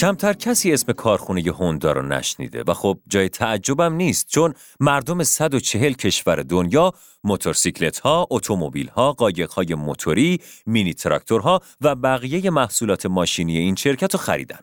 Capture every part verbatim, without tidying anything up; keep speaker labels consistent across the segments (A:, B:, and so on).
A: کمتر کسی اسم کارخونه هوندا رو نشنیده و خب جای تعجبم نیست، چون مردم صد و چهل کشور دنیا موتورسیکلت‌ها، اتومبیل‌ها، قایق‌های موتوری، مینی تراکتورها و بقیه محصولات ماشینی این شرکت رو خریدن.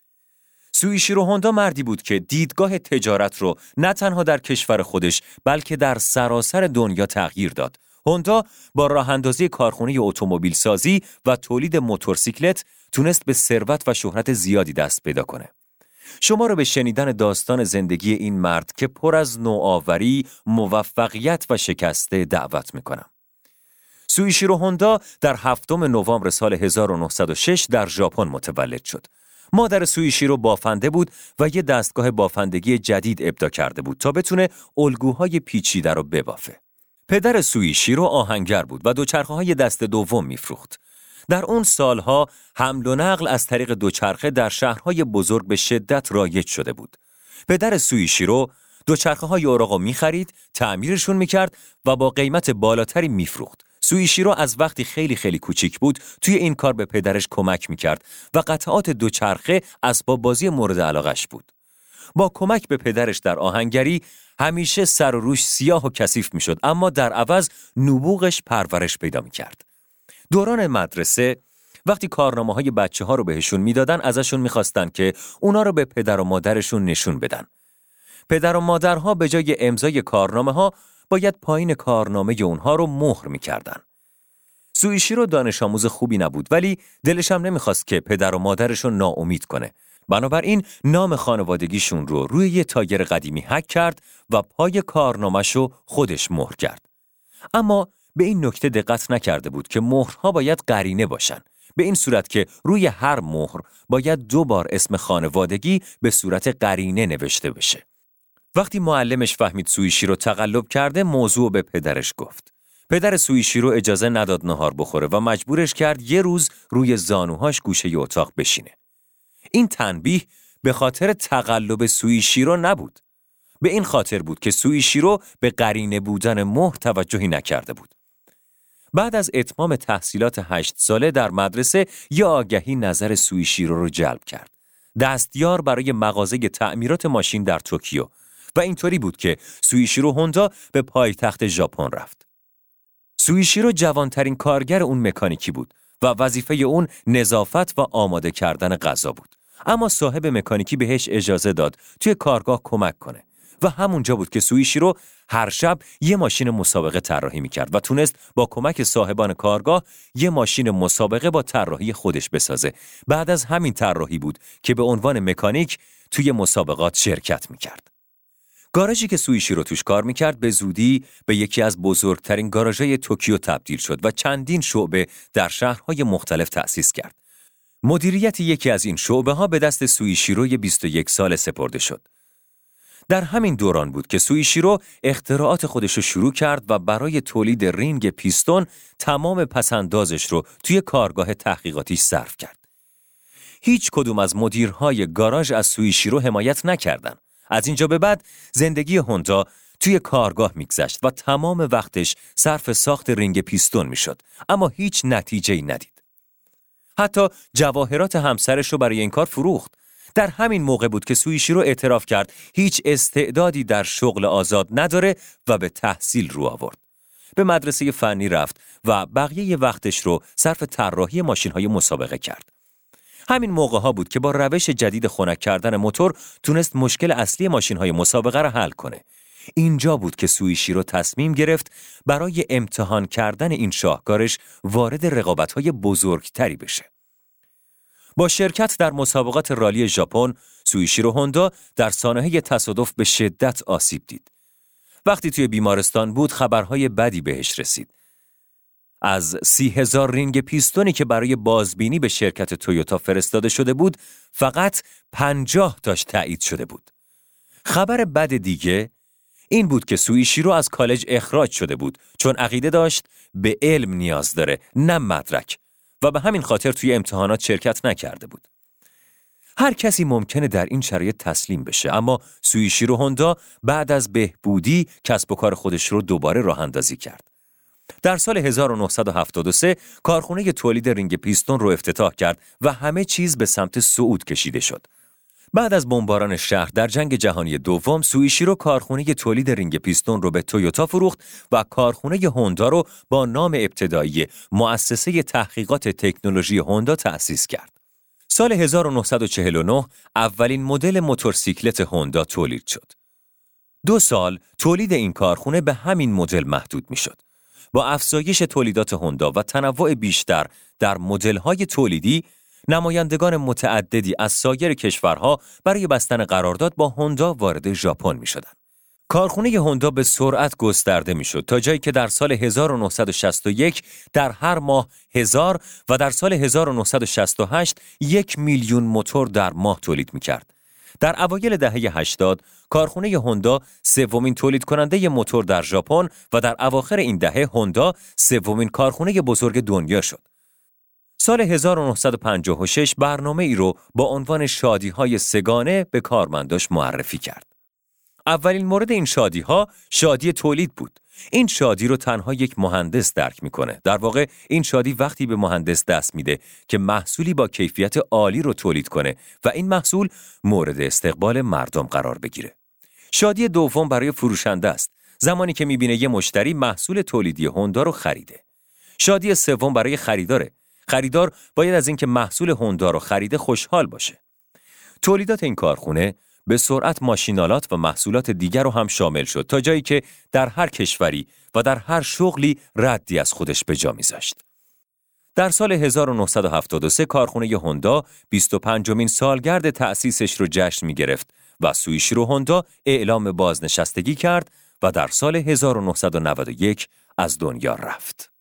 A: سوئیشیرو هوندا مردی بود که دیدگاه تجارت رو نه تنها در کشور خودش بلکه در سراسر دنیا تغییر داد. هوندا با راه‌اندازی کارخانه اتومبیل سازی و تولید موتورسیکلت تونست به ثروت و شهرت زیادی دست پیدا کنه. شما رو به شنیدن داستان زندگی این مرد که پر از نوآوری، موفقیت و شکسته دعوت میکنم. سوئیشیرو هوندا در هفتم نوامبر سال هزار و نهصد و شش در ژاپن متولد شد. مادر سوئیشیرو بافنده بود و یه دستگاه بافندگی جدید ابداع کرده بود تا بتونه الگوهای پیچیده رو ببافه. پدر سوئیشیرو آهنگر بود و دوچرخه‌های دست دوم میفروخت. در اون سالها حمل و نقل از طریق دوچرخه در شهرهای بزرگ به شدت رایج شده بود. پدر سوئیشیرو دوچرخه‌های اوراقو می‌خرید، تعمیرشون می‌کرد و با قیمت بالاتری می‌فروخت. سوئیشیرو از وقتی خیلی خیلی کوچیک بود توی این کار به پدرش کمک می‌کرد و قطعات دوچرخه اسباب بازی مورد علاقش بود. با کمک به پدرش در آهنگری همیشه سر و روش سیاه و کثیف می‌شد، اما در عوض نبوغش پرورش پیدا می‌کرد. دوران مدرسه وقتی کارنامه‌های بچه‌ها رو بهشون میدادن ازشون می‌خواستن که اونا رو به پدر و مادرشون نشون بدن. پدر و مادرها به جای امضای کارنامه‌ها باید پایین کارنامه اونها رو مهر می‌کردن. سوئیشیرو دانش آموز خوبی نبود، ولی دلش هم نمی‌خواست که پدر و مادرشون ناامید کنه. بنابراین نام خانوادگیشون رو روی یه تایر قدیمی حک کرد و پای کارنامه‌شو خودش مهر کرد. اما به این نکته دقت نکرده بود که مهرها باید قرینه باشن، به این صورت که روی هر مهر باید دو بار اسم خانوادگی به صورت قرینه نوشته بشه. وقتی معلمش فهمید سوئیشیرو تقلب کرده، موضوع به پدرش گفت. پدر سوئیشیرو اجازه نداد نهار بخوره و مجبورش کرد یه روز روی زانوهاش گوشه ی اتاق بشینه. این تنبیه به خاطر تقلب سوئیشیرو نبود. به این خاطر بود که سوئیشیرو به قرینه بودن مهر توجهی نکرده بود. بعد از اتمام تحصیلات هشت ساله در مدرسه، یه آگهی نظر سوئیشیرو رو جلب کرد. دستیار برای مغازه تعمیرات ماشین در توکیو، و اینطوری بود که سوئیشیرو هوندا به پایتخت ژاپن رفت. سوئیشیرو جوانترین کارگر اون مکانیکی بود و وظیفه اون نظافت و آماده کردن غذا بود. اما صاحب مکانیکی بهش اجازه داد توی کارگاه کمک کنه و همونجا بود که سوئیشیرو هر شب یه ماشین مسابقه طراحی می‌کرد و تونست با کمک صاحبان کارگاه یه ماشین مسابقه با طراحی خودش بسازه. بعد از همین طراحی بود که به عنوان مکانیک توی مسابقات شرکت می‌کرد. گاراژی که سوئیشیرو توش کار می‌کرد به زودی به یکی از بزرگترین گاراژهای توکیو تبدیل شد و چندین شعبه در شهرهای مختلف تأسیس کرد. مدیریت یکی از این شعبه‌ها به دست سوئیشیروی بیست و یک ساله سپرده شد. در همین دوران بود که سوئیشیرو اختراعات خودش رو شروع کرد و برای تولید رینگ پیستون تمام پسندازش رو توی کارگاه تحقیقاتیش صرف کرد. هیچ کدوم از مدیرهای گاراژ از سوئیشیرو حمایت نکردند. از اینجا به بعد زندگی هوندا توی کارگاه میگذشت و تمام وقتش صرف ساخت رینگ پیستون میشد، اما هیچ نتیجه‌ای ندید. حتی جواهرات همسرش رو برای این کار فروخت. در همین موقع بود که سوئیشیرو اعتراف کرد هیچ استعدادی در شغل آزاد نداره و به تحصیل رو آورد. به مدرسه فنی رفت و بقیه وقتش رو صرف طراحی ماشین‌های مسابقه کرد. همین موقع ها بود که با روش جدید خنک کردن موتور تونست مشکل اصلی ماشین‌های مسابقه را حل کنه. اینجا بود که سوئیشیرو تصمیم گرفت برای امتحان کردن این شاهکارش وارد رقابت‌های بزرگتری بشه. با شرکت در مسابقات رالی ژاپن، سوئیشیرو هوندا در سانحه تصادف به شدت آسیب دید. وقتی توی بیمارستان بود، خبرهای بدی بهش رسید. از سی هزار رینگ پیستونی که برای بازبینی به شرکت تویوتا فرستاده شده بود، فقط پنجاه تاش تایید شده بود. خبر بد دیگه این بود که سوئیشیرو از کالج اخراج شده بود، چون عقیده داشت به علم نیاز داره، نه مدرک، و به همین خاطر توی امتحانات شرکت نکرده بود. هر کسی ممکنه در این شرایط تسلیم بشه، اما سوئیشیرو هوندا بعد از بهبودی کسب و کار خودش رو دوباره راه اندازی کرد. در سال هزار و نهصد و هفتاد و سه کارخانه تولید رینگ پیستون رو افتتاح کرد و همه چیز به سمت صعود کشیده شد. بعد از بمباران شهر در جنگ جهانی دوم، سوئیشیرو کارخانه تولید رینگ پیستون رو به تویوتا فروخت و کارخانه هوندا رو با نام ابتدایی مؤسسه تحقیقات تکنولوژی هوندا تأسیس کرد. سال هزار و نهصد و چهل و نه اولین مدل موتورسیکلت هوندا تولید شد. دو سال تولید این کارخانه به همین مدل محدود می‌شد. با افزایش تولیدات هوندا و تنوع بیشتر در مدل‌های تولیدی، نمایندگان متعددی از سایر کشورها برای بستن قرارداد با هوندا وارد ژاپن می‌شدند. کارخانه هوندا به سرعت گسترده می‌شد تا جایی که در سال هزار و نهصد و شصت و یک در هر ماه هزار و در سال هزار و نهصد و شصت و هشت یک میلیون موتور در ماه تولید می‌کرد. در اوایل دهه هشتاد کارخانه هوندا سومین تولید کننده موتور در ژاپن و در اواخر این دهه هوندا سومین کارخانه بزرگ دنیا شد. سال هزار و نهصد و پنجاه و شش برنامه ای رو با عنوان شادی‌های سه‌گانه به کارمنداش معرفی کرد. اولین مورد این شادی‌ها شادی تولید بود. این شادی رو تنها یک مهندس درک میکنه. در واقع این شادی وقتی به مهندس دست میده که محصولی با کیفیت عالی رو تولید کنه و این محصول مورد استقبال مردم قرار بگیره. شادی دوم برای فروشنده است. زمانی که میبینه یه مشتری محصول تولیدی هوندا رو خریده. شادی سوم برای خریداره. خریدار باید از اینکه محصول هوندا رو خریده خوشحال باشه. تولیدات این کارخونه به سرعت ماشینالات و محصولات دیگر رو هم شامل شد تا جایی که در هر کشوری و در هر شغلی ردی از خودش به جا می‌ذاشت. در سال هزار و نهصد و هفتاد و سه کارخانه هوندا بیست و پنجمین سالگرد تأسیسش رو جشن می‌گرفت و سوئیشیرو هوندا اعلام بازنشستگی کرد و در سال هزار و نهصد و نود و یک از دنیا رفت.